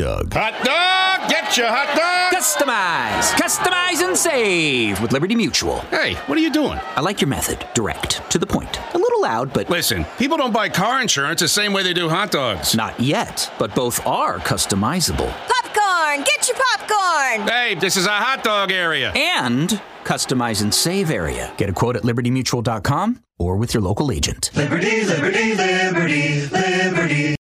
dog. Hot dog! Get your hot dog! Customize and save with Liberty Mutual. Hey, what are you doing? I like your method. Direct, to the point. A little loud, but... Listen, people don't buy car insurance the same way they do hot dogs. Not yet, but both are customizable. Popcorn! Get your popcorn! Hey, this is a hot dog area. And customize and save area. Get a quote at libertymutual.com or with your local agent. Liberty, liberty, liberty, liberty.